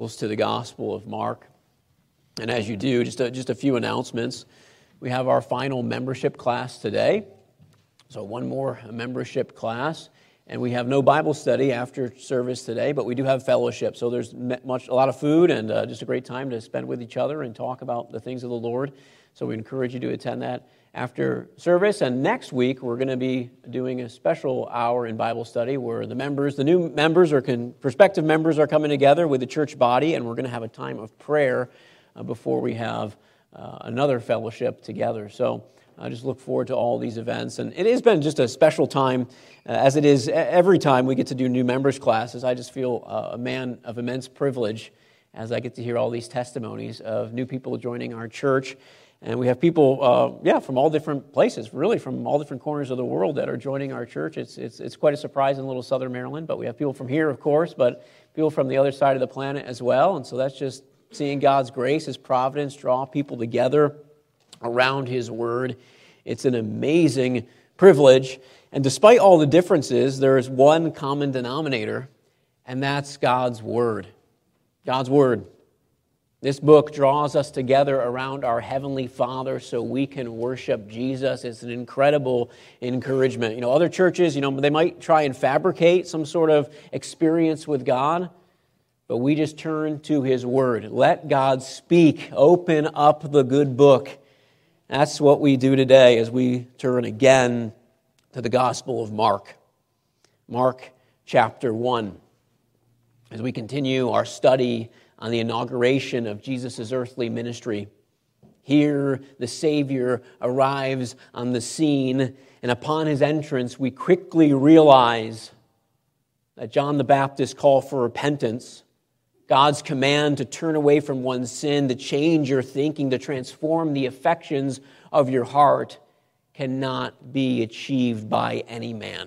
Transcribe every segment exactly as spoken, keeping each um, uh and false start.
To the Gospel of Mark. And as you do, just a, just a few announcements. We have our final membership class today. So one more membership class. And we have no Bible study after service today, but we do have fellowship. So there's much, a lot of food and uh, just a great time to spend with each other and talk about the things of the Lord. So we encourage you to attend that after service. And next week, we're going to be doing a special hour in Bible study where the members, the new members or con- prospective members are coming together with the church body, and we're going to have a time of prayer uh, before we have uh, another fellowship together. So I just look forward to all these events. And it has been just a special time, uh, as it is every time we get to do new members classes. I just feel uh, a man of immense privilege as I get to hear all these testimonies of new people joining our church. And we have people, uh, yeah, from all different places, really from all different corners of the world that are joining our church. It's it's it's quite a surprise in little Southern Maryland, but we have people from here, of course, but people from the other side of the planet as well. And so that's just seeing God's grace, His providence, draw people together around His Word. It's an amazing privilege. And despite all the differences, there is one common denominator, and that's God's Word. God's Word. This book draws us together around our Heavenly Father so we can worship Jesus. It's an incredible encouragement. You know, other churches, you know, they might try and fabricate some sort of experience with God, but we just turn to His Word. Let God speak. Open up the good book. That's what we do today as we turn again to the Gospel of Mark. Mark chapter one. As we continue our study on the inauguration of Jesus' earthly ministry. Here, the Savior arrives on the scene, and upon His entrance, we quickly realize that John the Baptist's call for repentance, God's command to turn away from one's sin, to change your thinking, to transform the affections of your heart, cannot be achieved by any man.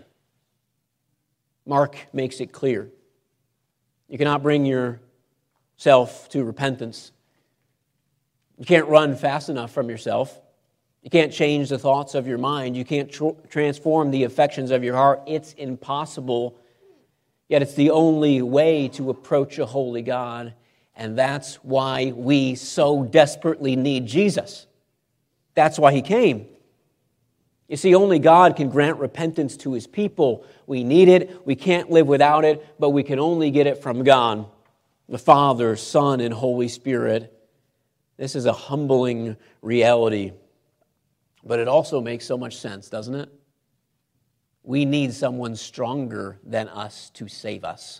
Mark makes it clear. You cannot bring your self to repentance. You can't run fast enough from yourself. You can't change the thoughts of your mind. You can't tr- transform the affections of your heart. It's impossible. Yet it's the only way to approach a holy God. And that's why we so desperately need Jesus. That's why He came. You see, only God can grant repentance to His people. We need it. We can't live without it, but we can only get it from God, the Father, Son, and Holy Spirit. This is a humbling reality, but it also makes so much sense, doesn't it? We need someone stronger than us to save us.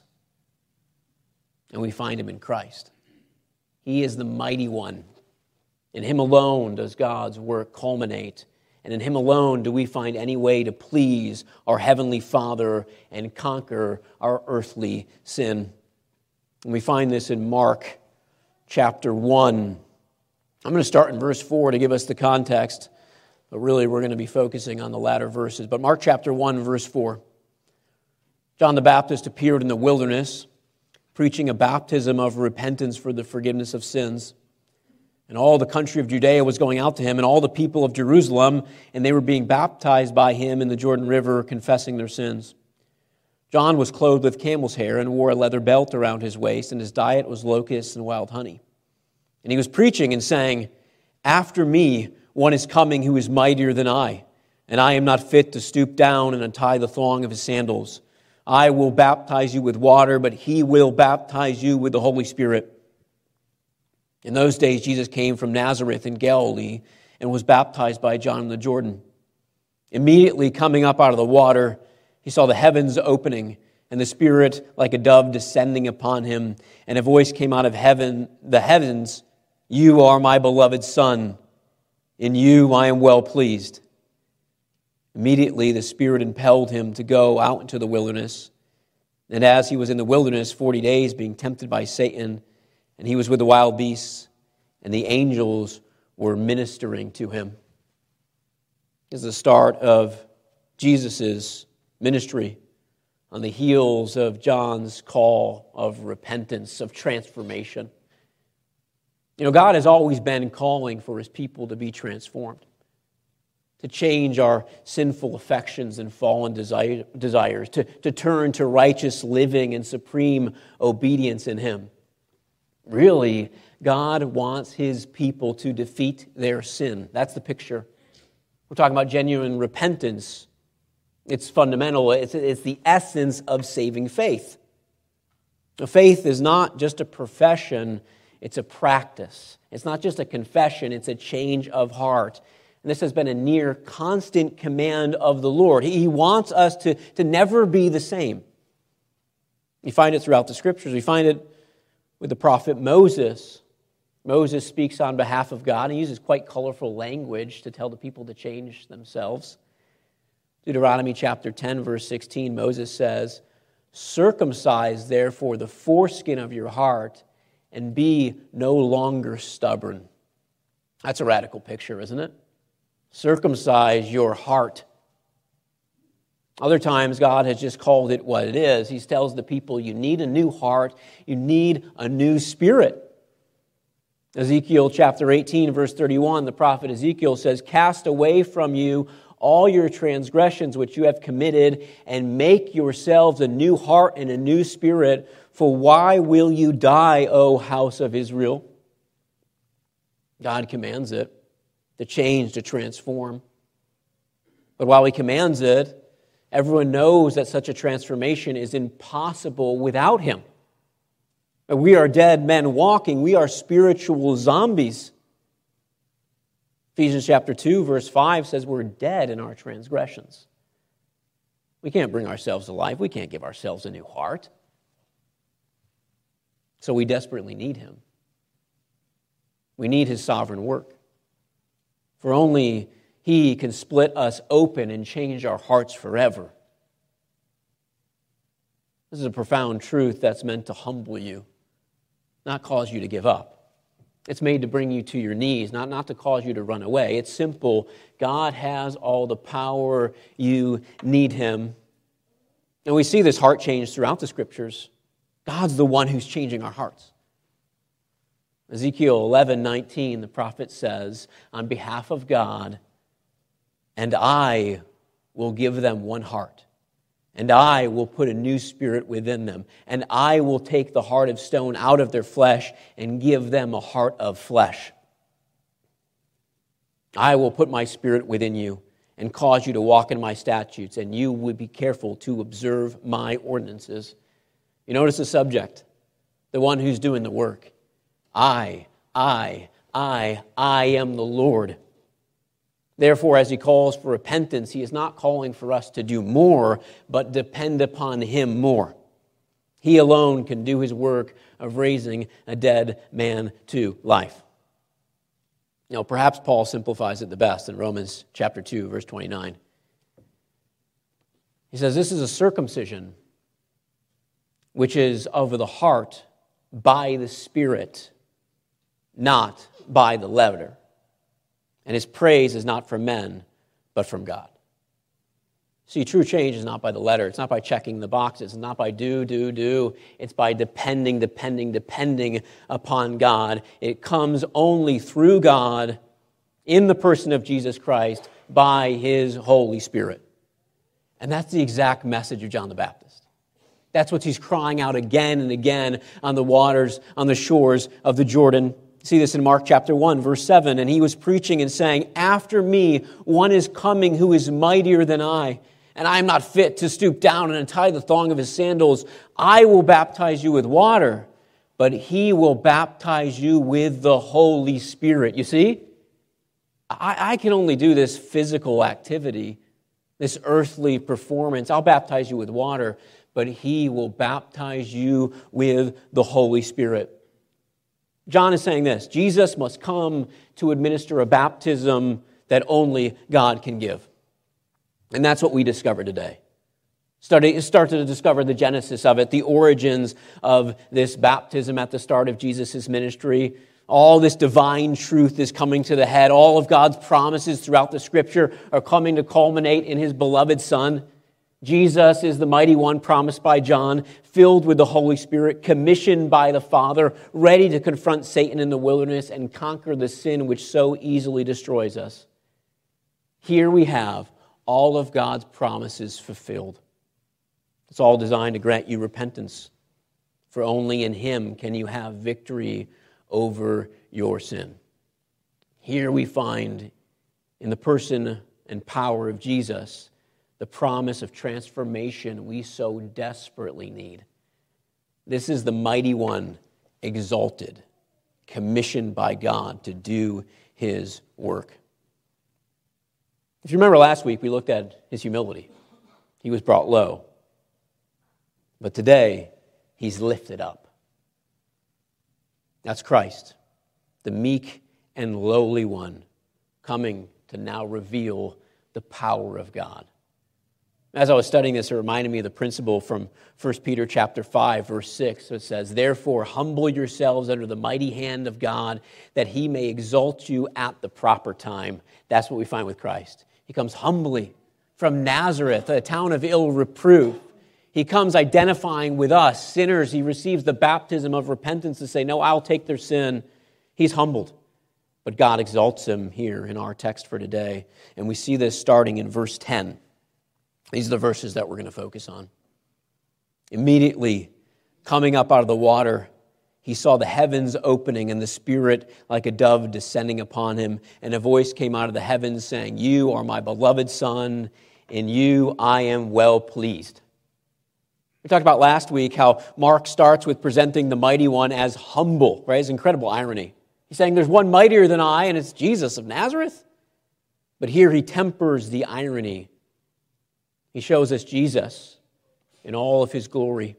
And we find Him in Christ. He is the mighty one. In Him alone does God's work culminate. And in Him alone do we find any way to please our Heavenly Father and conquer our earthly sin. And we find this in Mark chapter one. I'm going to start in verse four to give us the context, but really we're going to be focusing on the latter verses. But Mark chapter one, verse four. John the Baptist appeared in the wilderness, preaching a baptism of repentance for the forgiveness of sins. And all the country of Judea was going out to him, and all the people of Jerusalem, and they were being baptized by him in the Jordan River, confessing their sins. John was clothed with camel's hair and wore a leather belt around his waist, and his diet was locusts and wild honey. And he was preaching and saying, "After me, one is coming who is mightier than I, and I am not fit to stoop down and untie the thong of his sandals. I will baptize you with water, but he will baptize you with the Holy Spirit." In those days, Jesus came from Nazareth in Galilee and was baptized by John in the Jordan. Immediately coming up out of the water, he saw the heavens opening and the Spirit like a dove descending upon him. And a voice came out of heaven, the heavens, "You are my beloved Son. In you I am well pleased." Immediately the Spirit impelled him to go out into the wilderness. And as he was in the wilderness forty days being tempted by Satan, and he was with the wild beasts, and the angels were ministering to him. This is the start of Jesus' ministry on the heels of John's call of repentance, of transformation. You know, God has always been calling for His people to be transformed, to change our sinful affections and fallen desire, desires, to, to turn to righteous living and supreme obedience in Him. Really, God wants his people to defeat their sin. That's the picture. We're talking about genuine repentance. It's fundamental. It's, it's the essence of saving faith. Now, faith is not just a profession, it's a practice. It's not just a confession, it's a change of heart. And this has been a near constant command of the Lord. He wants us to, to never be the same. You find it throughout the Scriptures. We find it with the prophet Moses. Moses speaks on behalf of God. He uses quite colorful language to tell the people to change themselves. Deuteronomy chapter ten, verse sixteen, Moses says, "Circumcise, therefore, the foreskin of your heart, and be no longer stubborn." That's a radical picture, isn't it? Circumcise your heart. Other times, God has just called it what it is. He tells the people, you need a new heart, you need a new spirit. Ezekiel chapter eighteen, verse thirty-one, the prophet Ezekiel says, "Cast away from you all your transgressions which you have committed, and make yourselves a new heart and a new spirit, for why will you die, O house of Israel?" God commands it, to change, to transform. But while he commands it, everyone knows that such a transformation is impossible without him. We are dead men walking. We are spiritual zombies. Ephesians chapter two, verse five says we're dead in our transgressions. We can't bring ourselves to life. We can't give ourselves a new heart. So we desperately need him. We need his sovereign work. For only he can split us open and change our hearts forever. This is a profound truth that's meant to humble you, not cause you to give up. It's made to bring you to your knees, not, not to cause you to run away. It's simple. God has all the power. You need him. And we see this heart change throughout the Scriptures. God's the one who's changing our hearts. Ezekiel eleven nineteen, the prophet says, on behalf of God, "And I will give them one heart, and I will put a new spirit within them, and I will take the heart of stone out of their flesh and give them a heart of flesh. I will put my spirit within you and cause you to walk in my statutes, and you would be careful to observe my ordinances." You notice the subject, the one who's doing the work. I, I, I, I am the Lord. Therefore, as he calls for repentance, he is not calling for us to do more, but depend upon him more. He alone can do his work of raising a dead man to life. You know, perhaps Paul simplifies it the best in Romans chapter two, verse twenty-nine. He says, "This is a circumcision which is of the heart by the Spirit, not by the letter. And his praise is not from men, but from God." See, true change is not by the letter. It's not by checking the boxes. It's not by do, do, do. It's by depending, depending, depending upon God. It comes only through God in the person of Jesus Christ by his Holy Spirit. And that's the exact message of John the Baptist. That's what he's crying out again and again on the waters, on the shores of the Jordan. See this in Mark chapter one, verse seven. "And he was preaching and saying, 'After me, one is coming who is mightier than I, and I am not fit to stoop down and untie the thong of his sandals. I will baptize you with water, but he will baptize you with the Holy Spirit.'" You see? I, I can only do this physical activity, this earthly performance. I'll baptize you with water, but he will baptize you with the Holy Spirit. John is saying this: Jesus must come to administer a baptism that only God can give. And that's what we discover today. Started, started to discover the genesis of it, the origins of this baptism at the start of Jesus' ministry. All this divine truth is coming to the head. All of God's promises throughout the Scripture are coming to culminate in his beloved Son. Jesus is the mighty one promised by John, filled with the Holy Spirit, commissioned by the Father, ready to confront Satan in the wilderness and conquer the sin which so easily destroys us. Here we have all of God's promises fulfilled. It's all designed to grant you repentance for only in him can you have victory over your sin. Here we find in the person and power of Jesus the promise of transformation we so desperately need. This is the mighty one, exalted, commissioned by God to do his work. If you remember last week, we looked at his humility. He was brought low. But today, he's lifted up. That's Christ, the meek and lowly one, coming to now reveal the power of God. As I was studying this, it reminded me of the principle from First Peter chapter five, verse six. It says, "Therefore, humble yourselves under the mighty hand of God, that he may exalt you at the proper time." That's what we find with Christ. He comes humbly from Nazareth, a town of ill reproof. He comes identifying with us, sinners. He receives the baptism of repentance to say, no, I'll take their sin. He's humbled. But God exalts him here in our text for today. And we see this starting in verse ten. These are the verses that we're going to focus on. Immediately, coming up out of the water, he saw the heavens opening and the Spirit like a dove descending upon him. And a voice came out of the heavens saying, "You are my beloved Son, in you I am well pleased." We talked about last week how Mark starts with presenting the mighty one as humble, right? It's incredible irony. He's saying there's one mightier than I, and it's Jesus of Nazareth. But here he tempers the irony. He shows us Jesus in all of his glory.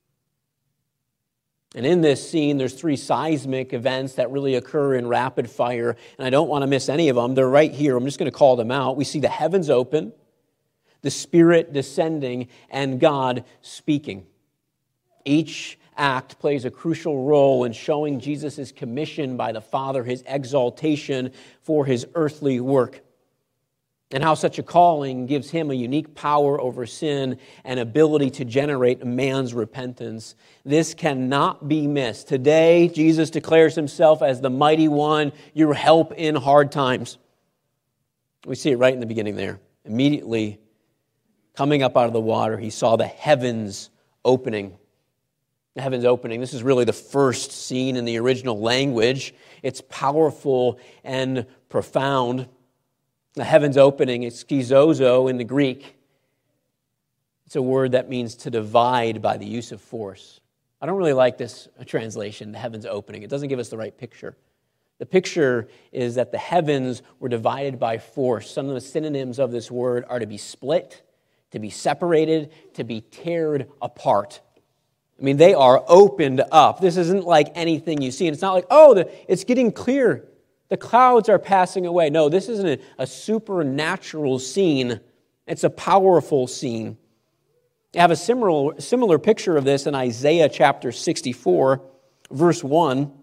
And in this scene, there's three seismic events that really occur in rapid fire, and I don't want to miss any of them. They're right here. I'm just going to call them out. We see the heavens open, the Spirit descending, and God speaking. Each act plays a crucial role in showing Jesus' commission by the Father, his exaltation for his earthly work, and how such a calling gives him a unique power over sin and ability to generate man's repentance. This cannot be missed. Today, Jesus declares himself as the mighty one, your help in hard times. We see it right in the beginning there. Immediately, coming up out of the water, he saw the heavens opening. The heavens opening. This is really the first scene in the original language. It's powerful and profound. The heavens opening, it's schizozo in the Greek. It's a word that means to divide by the use of force. I don't really like this translation, the heavens opening. It doesn't give us the right picture. The picture is that the heavens were divided by force. Some of the synonyms of this word are to be split, to be separated, to be teared apart. I mean, they are opened up. This isn't like anything you see. And it's not like, oh, the, it's getting clear. The clouds are passing away. No, this isn't a, a supernatural scene. It's a powerful scene. You have a similar, similar picture of this in Isaiah chapter sixty-four, verse one. You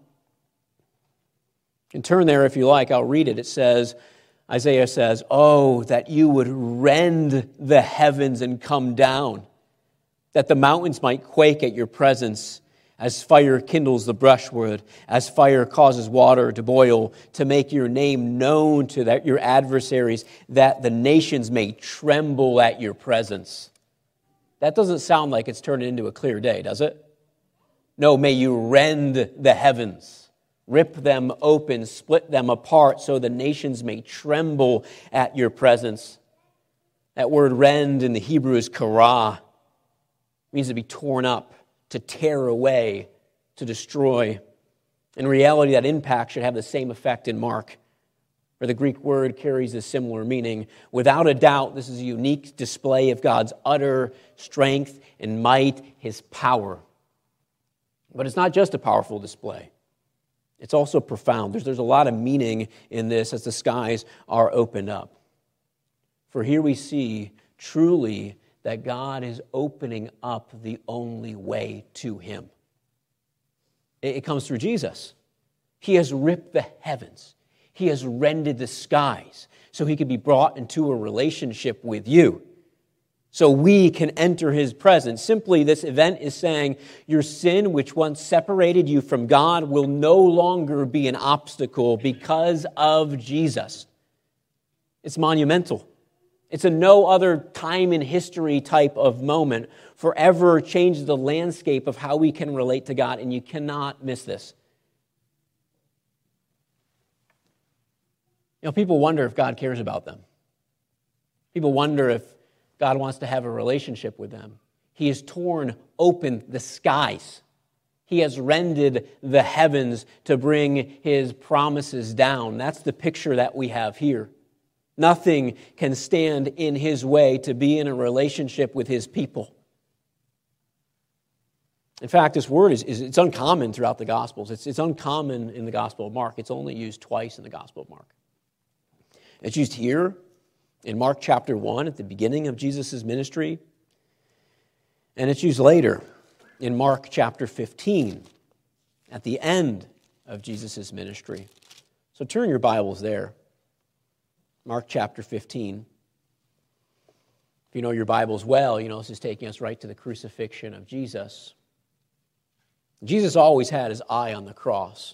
can turn there if you like. I'll read it. It says, Isaiah says, "Oh, that you would rend the heavens and come down, that the mountains might quake at your presence, as fire kindles the brushwood, as fire causes water to boil, to make your name known to that, your adversaries, that the nations may tremble at your presence." That doesn't sound like it's turned into a clear day, does it? No, may you rend the heavens, rip them open, split them apart, so the nations may tremble at your presence. That word rend in the Hebrew is kara. It means to be torn up, to tear away, to destroy. In reality, that impact should have the same effect in Mark, where the Greek word carries a similar meaning. Without a doubt, this is a unique display of God's utter strength and might, his power. But it's not just a powerful display. It's also profound. There's, there's a lot of meaning in this as the skies are opened up. For here we see truly that God is opening up the only way to him. It comes through Jesus. He has ripped the heavens. He has rended the skies so he could be brought into a relationship with you. So we can enter his presence. Simply, this event is saying your sin, which once separated you from God, will no longer be an obstacle because of Jesus. It's monumental. It's a no other time in history type of moment. Forever changes the landscape of how we can relate to God, and you cannot miss this. You know, people wonder if God cares about them. People wonder if God wants to have a relationship with them. He has torn open the skies. He has rended the heavens to bring His promises down. That's the picture that we have here. Nothing can stand in His way to be in a relationship with His people. In fact, this word is, is it's uncommon throughout the Gospels. It's, it's uncommon in the Gospel of Mark. It's only used twice in the Gospel of Mark. It's used here in Mark chapter one at the beginning of Jesus' ministry. And it's used later in Mark chapter fifteen at the end of Jesus' ministry. So turn your Bibles there. Mark chapter fifteen. If you know your Bibles well, you know this is taking us right to the crucifixion of Jesus. Jesus always had His eye on the cross.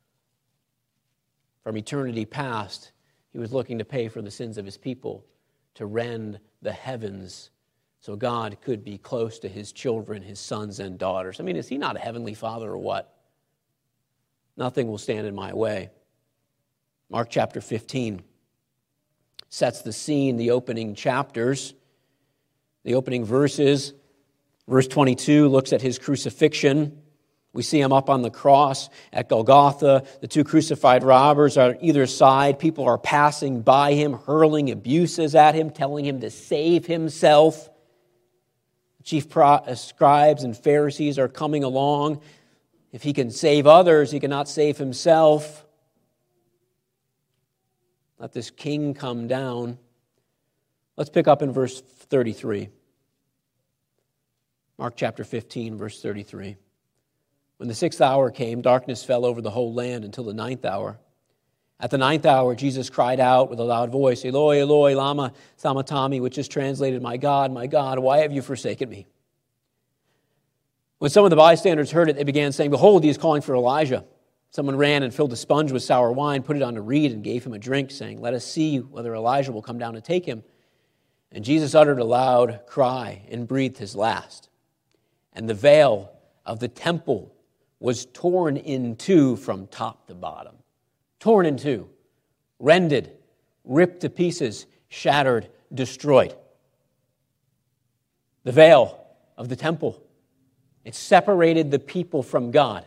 From eternity past, He was looking to pay for the sins of His people, to rend the heavens so God could be close to His children, His sons and daughters. I mean, is He not a heavenly Father or what? Nothing will stand in my way. Mark chapter fifteen sets the scene, the opening chapters, the opening verses. Verse twenty-two looks at His crucifixion. We see Him up on the cross at Golgotha. The two crucified robbers are on either side. People are passing by Him, hurling abuses at Him, telling Him to save Himself. The chief scribes and Pharisees are coming along. If He can save others, He cannot save Himself. Let this king come down. Let's pick up in verse thirty-three. Mark chapter fifteen, verse thirty-three. When the sixth hour came, darkness fell over the whole land until the ninth hour. At the ninth hour, Jesus cried out with a loud voice, Eloi, Eloi, lama sabachthani, which is translated, My God, my God, why have you forsaken me? When some of the bystanders heard it, they began saying, Behold, he is calling for Elijah. Someone ran and filled a sponge with sour wine, put it on a reed, and gave him a drink, saying, Let us see whether Elijah will come down and take him. And Jesus uttered a loud cry and breathed his last. And the veil of the temple was torn in two from top to bottom. Torn in two, rended, ripped to pieces, shattered, destroyed. The veil of the temple, it separated the people from God.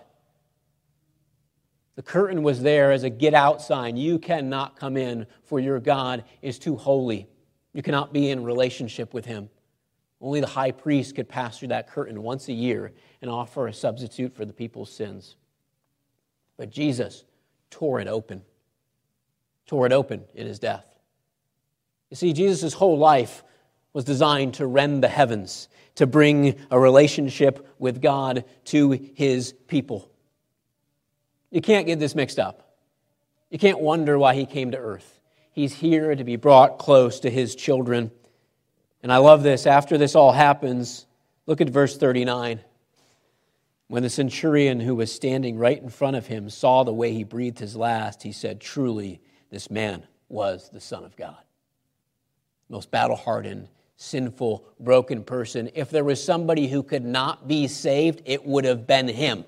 The curtain was there as a get-out sign. You cannot come in, for your God is too holy. You cannot be in relationship with Him. Only the high priest could pass through that curtain once a year and offer a substitute for the people's sins. But Jesus tore it open. Tore it open in His death. You see, Jesus' whole life was designed to rend the heavens, to bring a relationship with God to His people. You can't get this mixed up. You can't wonder why He came to earth. He's here to be brought close to His children. And I love this. After this all happens, look at verse thirty-nine. When the centurion who was standing right in front of him saw the way he breathed his last, he said, Truly, this man was the Son of God. Most battle-hardened, sinful, broken person. If there was somebody who could not be saved, it would have been him.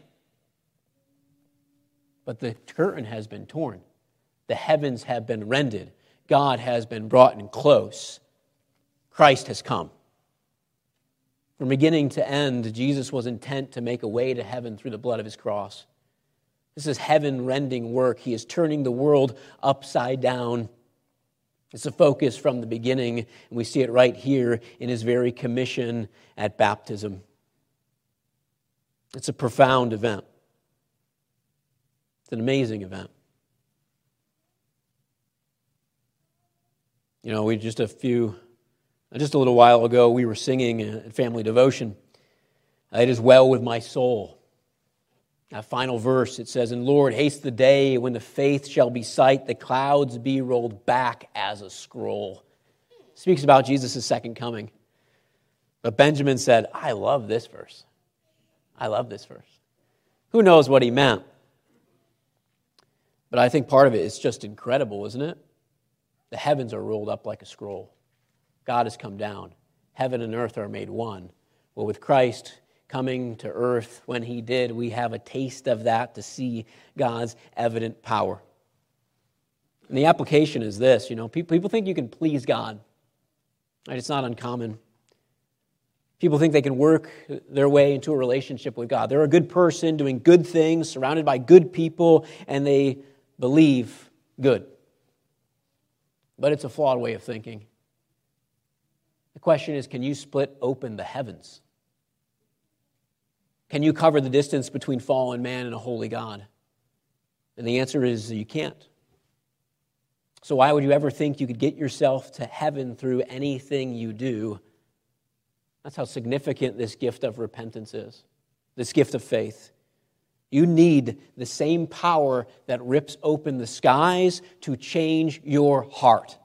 But the curtain has been torn. The heavens have been rended. God has been brought in close. Christ has come. From beginning to end, Jesus was intent to make a way to heaven through the blood of His cross. This is heaven-rending work. He is turning the world upside down. It's a focus from the beginning, and we see it right here in His very commission at baptism. It's a profound event. It's an amazing event. You know, we just a few... Just a little while ago, we were singing at Family Devotion, It is well with my soul. That final verse, it says, And Lord, haste the day when the faith shall be sight, the clouds be rolled back as a scroll. It speaks about Jesus' second coming. But Benjamin said, I love this verse. I love this verse. Who knows what he meant? But I think part of it is just incredible, isn't it? The heavens are rolled up like a scroll. God has come down. Heaven and earth are made one. Well, with Christ coming to earth when he did, we have a taste of that to see God's evident power. And the application is this, you know, people, people think you can please God. Right? It's not uncommon. People think they can work their way into a relationship with God. They're a good person doing good things, surrounded by good people, and they believe good. But it's a flawed way of thinking. The question is, can you split open the heavens? Can you cover the distance between fallen man and a holy God? And the answer is you can't. So why would you ever think you could get yourself to heaven through anything you do? That's how significant this gift of repentance is, this gift of faith. You need the same power that rips open the skies to change your heart.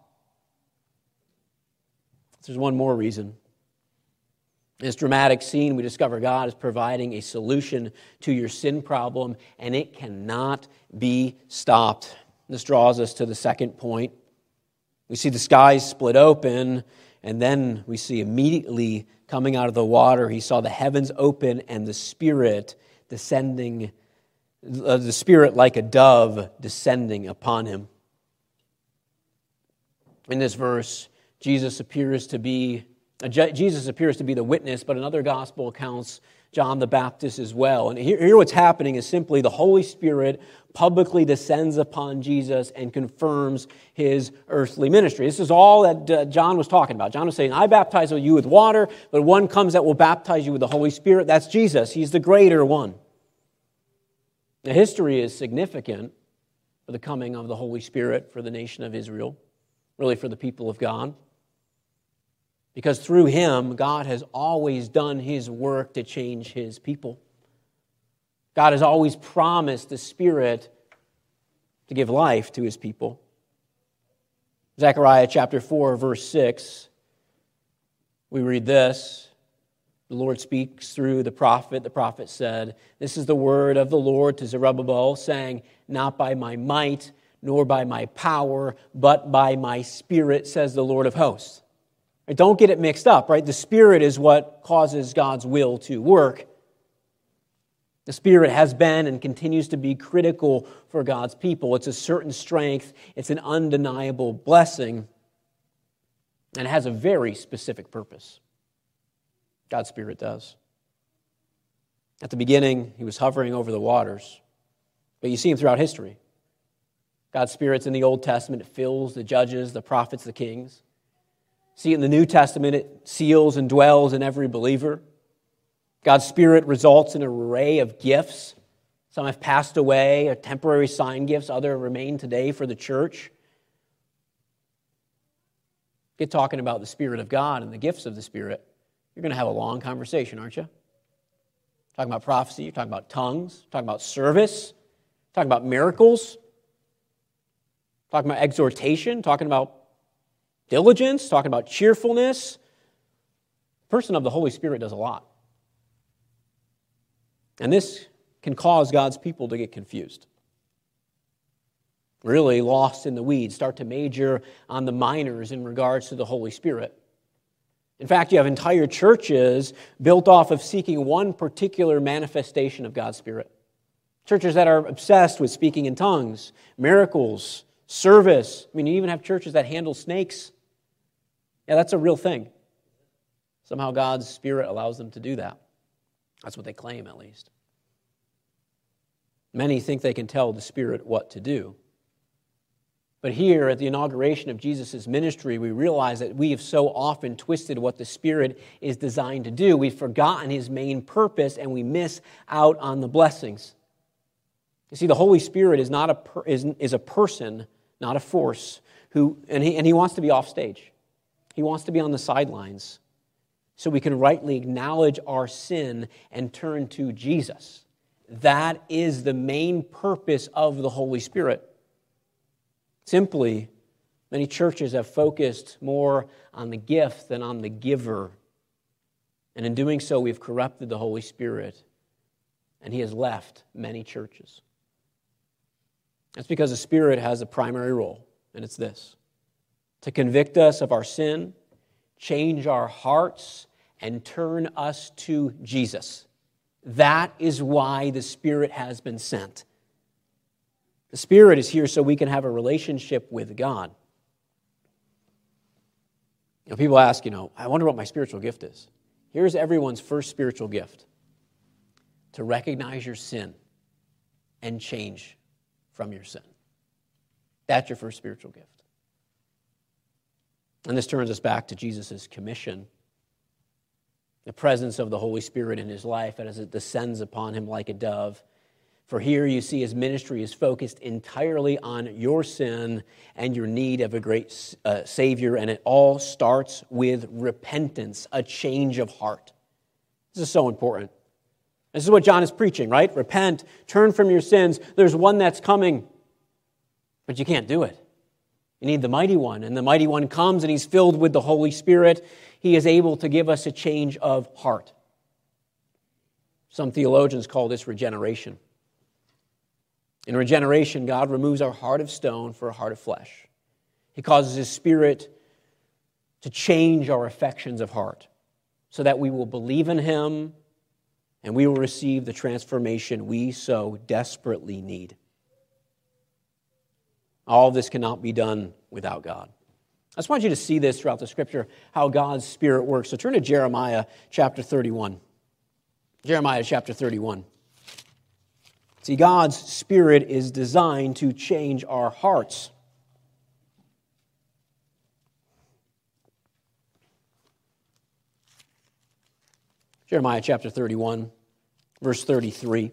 There's one more reason. In this dramatic scene, we discover God is providing a solution to your sin problem, and it cannot be stopped. This draws us to the second point. We see the skies split open, and then we see immediately coming out of the water, he saw the heavens open and the Spirit descending, uh, the Spirit like a dove descending upon him. In this verse, Jesus appears to be uh, Jesus appears to be the witness, but in other gospel accounts, John the Baptist as well. And here, here what's happening is simply the Holy Spirit publicly descends upon Jesus and confirms his earthly ministry. This is all that uh, John was talking about. John was saying, I baptize you with water, but one comes that will baptize you with the Holy Spirit. That's Jesus. He's the greater one. The history is significant for the coming of the Holy Spirit for the nation of Israel, really for the people of God. Because through him, God has always done his work to change his people. God has always promised the Spirit to give life to his people. Zechariah chapter four, verse six, we read this. The Lord speaks through the prophet. The prophet said, this is the word of the Lord to Zerubbabel, saying, not by my might, nor by my power, but by my Spirit, says the Lord of hosts. Don't get it mixed up, right? The Spirit is what causes God's will to work. The Spirit has been and continues to be critical for God's people. It's a certain strength. It's an undeniable blessing. And it has a very specific purpose. God's Spirit does. At the beginning, he was hovering over the waters. But you see him throughout history. God's Spirit's in the Old Testament. It fills the judges, the prophets, the kings. See, in the New Testament, it seals and dwells in every believer. God's Spirit results in an array of gifts. Some have passed away, temporary sign gifts. Others remain today for the church. Get talking about the Spirit of God and the gifts of the Spirit. You're going to have a long conversation, aren't you? Talking about prophecy, you're talking about tongues, talking about service, talking about miracles, talking about exhortation, talking about diligence, talking about cheerfulness. The person of the Holy Spirit does a lot. And this can cause God's people to get confused. Really lost in the weeds, start to major on the minors in regards to the Holy Spirit. In fact, you have entire churches built off of seeking one particular manifestation of God's Spirit. Churches that are obsessed with speaking in tongues, miracles, service. I mean, you even have churches that handle snakes. Yeah, that's a real thing. Somehow God's Spirit allows them to do that. That's what they claim, at least. Many think they can tell the Spirit what to do. But here, at the inauguration of Jesus' ministry, we realize that we have so often twisted what the Spirit is designed to do. We've forgotten his main purpose, and we miss out on the blessings. You see, the Holy Spirit is not a per, is, is a person, not a force, who and he, and he wants to be off stage. He wants to be on the sidelines so we can rightly acknowledge our sin and turn to Jesus. That is the main purpose of the Holy Spirit. Simply, many churches have focused more on the gift than on the giver. And in doing so, we've corrupted the Holy Spirit, and he has left many churches. That's because the Spirit has a primary role, and it's this: to convict us of our sin, change our hearts, and turn us to Jesus. That is why the Spirit has been sent. The Spirit is here so we can have a relationship with God. You know, people ask, you know, I wonder what my spiritual gift is. Here's everyone's first spiritual gift: to recognize your sin and change from your sin. That's your first spiritual gift. And this turns us back to Jesus' commission, the presence of the Holy Spirit in his life as it descends upon him like a dove. For here you see his ministry is focused entirely on your sin and your need of a great uh, Savior, and it all starts with repentance, a change of heart. This is so important. This is what John is preaching, right? Repent, turn from your sins. There's one that's coming, but you can't do it. You need the mighty one, and the mighty one comes, and he's filled with the Holy Spirit. He is able to give us a change of heart. Some theologians call this regeneration. In regeneration, God removes our heart of stone for a heart of flesh. He causes his Spirit to change our affections of heart so that we will believe in him and we will receive the transformation we so desperately need. All of this cannot be done without God. I just want you to see this throughout the Scripture, how God's Spirit works. So turn to Jeremiah chapter thirty-one. Jeremiah chapter thirty-one. See, God's Spirit is designed to change our hearts. Jeremiah chapter thirty-one, verse thirty-three.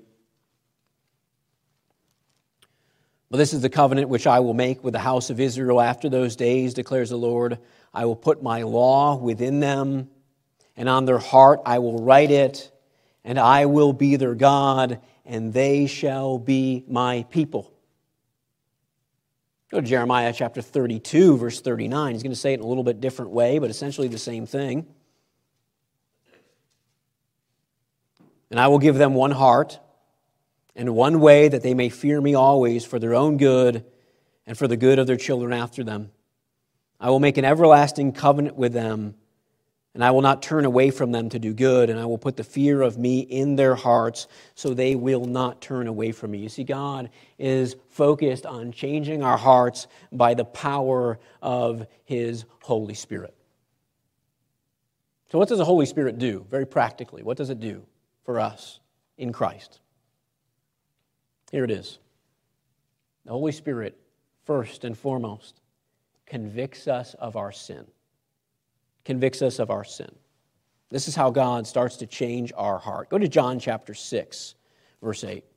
But this is the covenant which I will make with the house of Israel after those days, declares the Lord. I will put my law within them, and on their heart I will write it, and I will be their God, and they shall be my people. Go to Jeremiah chapter thirty-two, verse thirty-nine. He's going to say it in a little bit different way, but essentially the same thing. And I will give them one heart and one way, that they may fear me always for their own good and for the good of their children after them. I will make an everlasting covenant with them, and I will not turn away from them to do good, and I will put the fear of me in their hearts, so they will not turn away from me. You see, God is focused on changing our hearts by the power of his Holy Spirit. So what does the Holy Spirit do, very practically? What does it do for us in Christ? Here it is. The Holy Spirit, first and foremost, convicts us of our sin. Convicts us of our sin. This is how God starts to change our heart. Go to John chapter six, verse eight.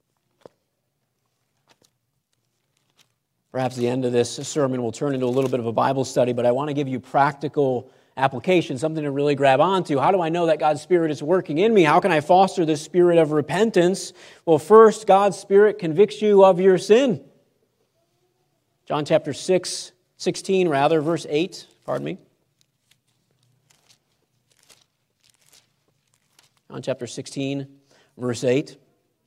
Perhaps the end of this sermon will turn into a little bit of a Bible study, but I want to give you practical application, something to really grab onto. How do I know that God's Spirit is working in me? How can I foster this spirit of repentance? Well, first, God's Spirit convicts you of your sin. John chapter six, sixteen, rather, verse eight, pardon me. John chapter sixteen, verse eight.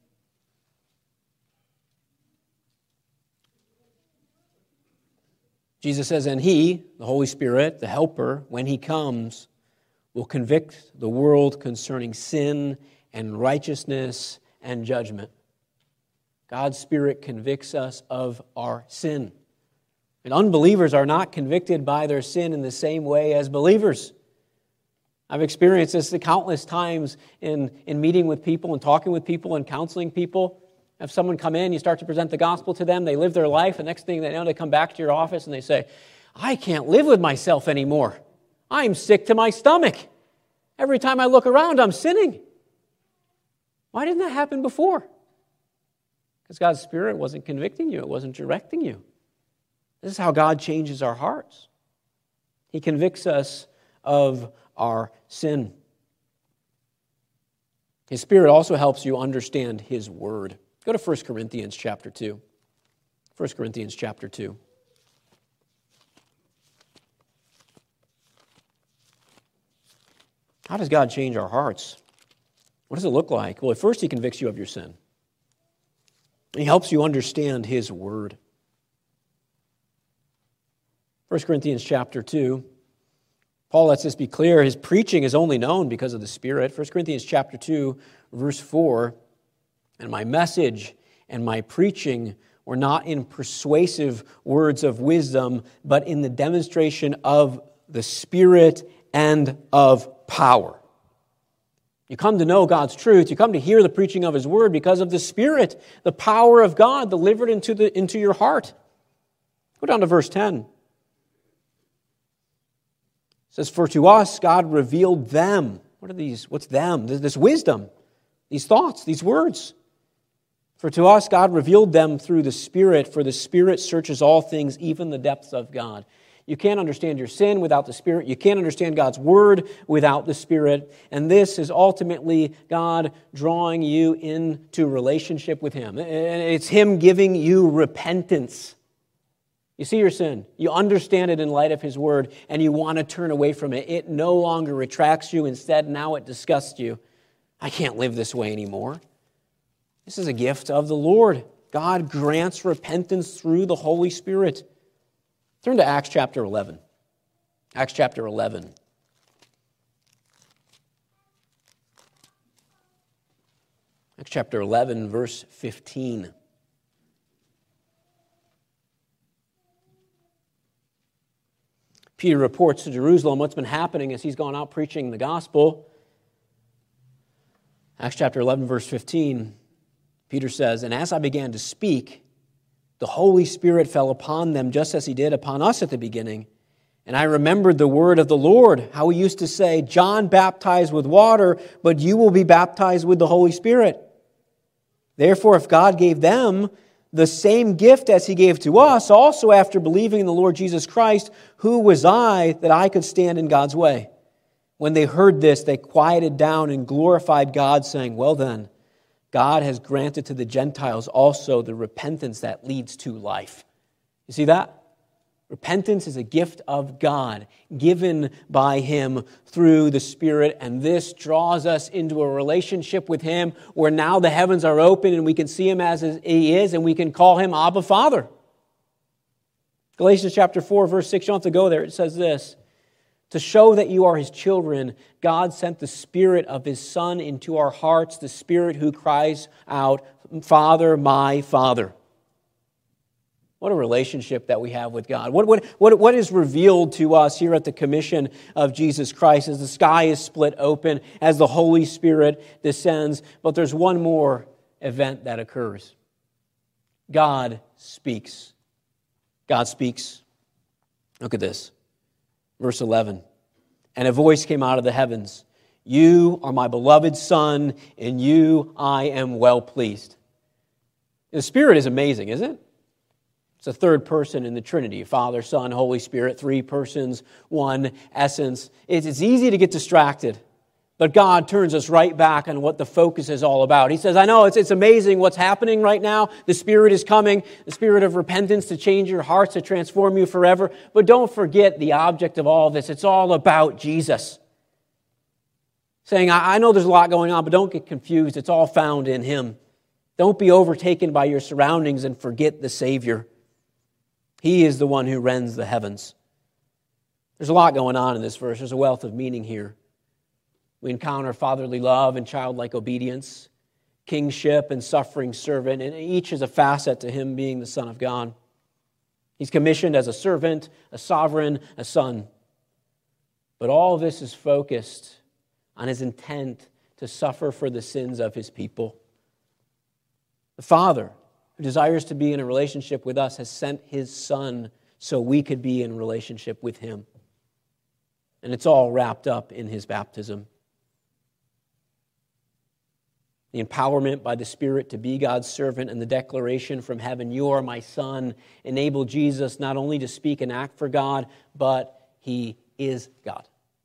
Jesus says, and he, the Holy Spirit, the Helper, when he comes, will convict the world concerning sin and righteousness and judgment. God's Spirit convicts us of our sin. And unbelievers are not convicted by their sin in the same way as believers. I've experienced this countless times in, in meeting with people and talking with people and counseling people. If someone come in, you start to present the gospel to them, they live their life, the next thing they know, they come back to your office and they say, I can't live with myself anymore. I'm sick to my stomach. Every time I look around, I'm sinning. Why didn't that happen before? Because God's Spirit wasn't convicting you. It wasn't directing you. This is how God changes our hearts. He convicts us of our sin. His Spirit also helps you understand his word. Go to First Corinthians chapter two. First Corinthians chapter two. How does God change our hearts? What does it look like? Well, at first he convicts you of your sin. He helps you understand his word. First Corinthians chapter two, Paul lets this be clear. His preaching is only known because of the Spirit. First Corinthians chapter two, verse four, and my message and my preaching were not in persuasive words of wisdom, but in the demonstration of the Spirit and of power. You come to know God's truth. You come to hear the preaching of His Word because of the Spirit, the power of God delivered into, the, into your heart. Go down to verse ten. It says, for to us God revealed them. What are these? What's them? This wisdom, these thoughts, these words. For to us God revealed them through the Spirit, for the Spirit searches all things, even the depths of God. You can't understand your sin without the Spirit. You can't understand God's Word without the Spirit. And this is ultimately God drawing you into relationship with Him. It's Him giving you repentance. You see your sin. You understand it in light of His Word, and you want to turn away from it. It no longer attracts you. Instead, now it disgusts you. I can't live this way anymore. This is a gift of the Lord. God grants repentance through the Holy Spirit. Turn to Acts chapter eleven. Acts chapter eleven. Acts chapter eleven, verse fifteen. Peter reports to Jerusalem what's been happening as he's gone out preaching the gospel. Acts chapter eleven, verse fifteen. Peter says, and as I began to speak, the Holy Spirit fell upon them just as He did upon us at the beginning. And I remembered the word of the Lord, how He used to say, John baptized with water, but you will be baptized with the Holy Spirit. Therefore, if God gave them the same gift as He gave to us, also after believing in the Lord Jesus Christ, who was I that I could stand in God's way? When they heard this, they quieted down and glorified God, saying, well then, God has granted to the Gentiles also the repentance that leads to life. You see that? Repentance is a gift of God, given by Him through the Spirit, and this draws us into a relationship with Him where now the heavens are open and we can see Him as He is and we can call Him Abba Father. Galatians chapter four, verse six, you don't have to go there. It says this, to show that you are His children, God sent the Spirit of His Son into our hearts, the Spirit who cries out, Father, my Father. What a relationship that we have with God. What, what, what, what is revealed to us here at the commission of Jesus Christ as the sky is split open, as the Holy Spirit descends. But there's one more event that occurs. God speaks. God speaks. Look at this. Verse eleven, and a voice came out of the heavens, you are my beloved Son, in you I am well pleased. The Spirit is amazing, isn't it? It's a third person in the Trinity, Father, Son, Holy Spirit, three persons, one essence. It's, it's easy to get distracted, but God turns us right back on what the focus is all about. He says, I know it's, it's amazing what's happening right now. The Spirit is coming, the Spirit of repentance to change your hearts, to transform you forever. But don't forget the object of all this. It's all about Jesus. Saying, I, I know there's a lot going on, but don't get confused. It's all found in Him. Don't be overtaken by your surroundings and forget the Savior. He is the one who rends the heavens. There's a lot going on in this verse. There's a wealth of meaning here. We encounter fatherly love and childlike obedience, kingship and suffering servant, and each is a facet to Him being the Son of God. He's commissioned as a servant, a sovereign, a son. But all of this is focused on His intent to suffer for the sins of His people. The Father, who desires to be in a relationship with us, has sent His Son so we could be in relationship with Him. And it's all wrapped up in His baptism. The empowerment by the Spirit to be God's servant and the declaration from heaven, you are my Son, enable Jesus not only to speak and act for God, but He is God.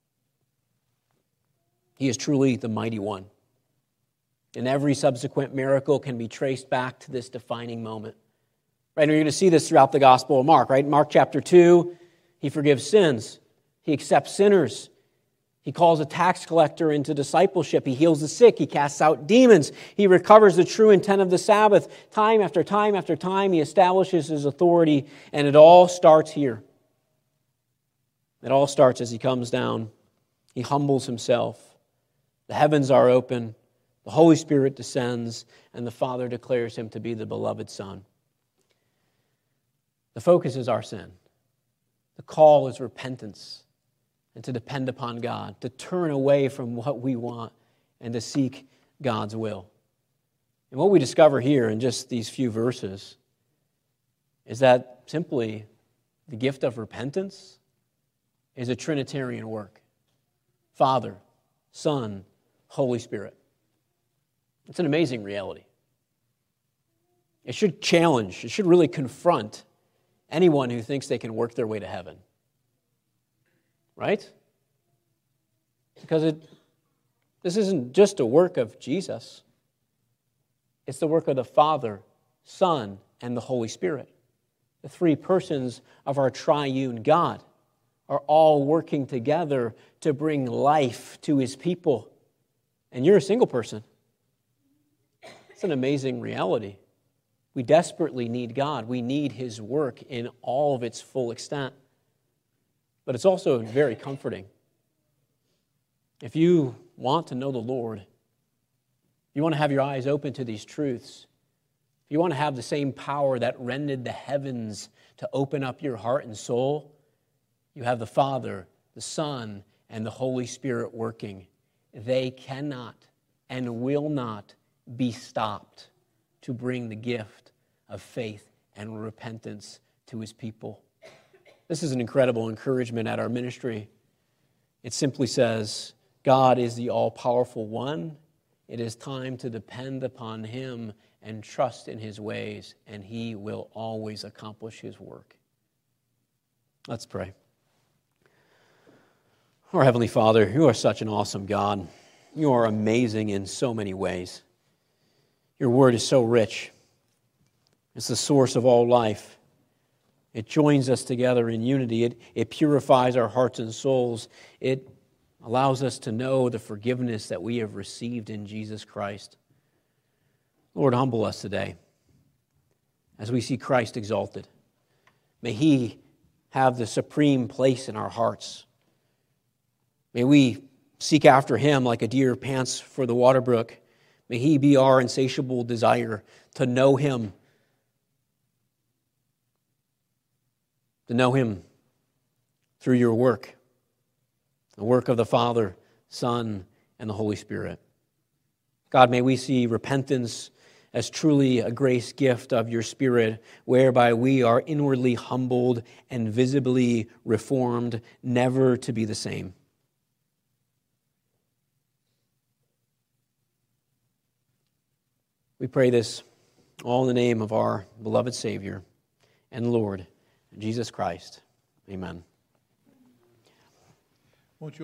He is truly the mighty one. And every subsequent miracle can be traced back to this defining moment. Right? And you're going to see this throughout the Gospel of Mark, right? Mark chapter two, He forgives sins. He accepts sinners. He calls a tax collector into discipleship. He heals the sick. He casts out demons. He recovers the true intent of the Sabbath. Time after time after time, He establishes His authority, and it all starts here. It all starts as he comes down. He humbles himself. The heavens are open. The Holy Spirit descends, and the Father declares him to be the beloved Son. The focus is our sin. The call is repentance and to depend upon God, to turn away from what we want and to seek God's will. And what we discover here in just these few verses is that simply the gift of repentance is a Trinitarian work. Father, Son, Holy Spirit. It's an amazing reality. It should challenge, it should really confront anyone who thinks they can work their way to heaven. Right? Because it, this isn't just a work of Jesus. It's the work of the Father, Son, and the Holy Spirit. The three persons of our triune God are all working together to bring life to His people. And you're a single person. It's an amazing reality. We desperately need God. We need His work in all of its full extent. But it's also very comforting. If you want to know the Lord, if you want to have your eyes open to these truths, if you want to have the same power that rended the heavens to open up your heart and soul, you have the Father, the Son, and the Holy Spirit working. They cannot and will not be stopped to bring the gift of faith and repentance to His people. This is an incredible encouragement at our ministry. It simply says, God is the all-powerful one. It is time to depend upon Him and trust in His ways, and He will always accomplish His work. Let's pray. Our Heavenly Father, You are such an awesome God. You are amazing in so many ways. Your word is so rich. It's the source of all life. It joins us together in unity. It, it purifies our hearts and souls. It allows us to know the forgiveness that we have received in Jesus Christ. Lord, humble us today as we see Christ exalted. May He have the supreme place in our hearts. May we seek after Him like a deer pants for the water brook. May He be our insatiable desire to know Him, to know Him through Your work, the work of the Father, Son, and the Holy Spirit. God, may we see repentance as truly a grace gift of Your Spirit, whereby we are inwardly humbled and visibly reformed, never to be the same. We pray this all in the name of our beloved Savior and Lord, Jesus Christ. Amen.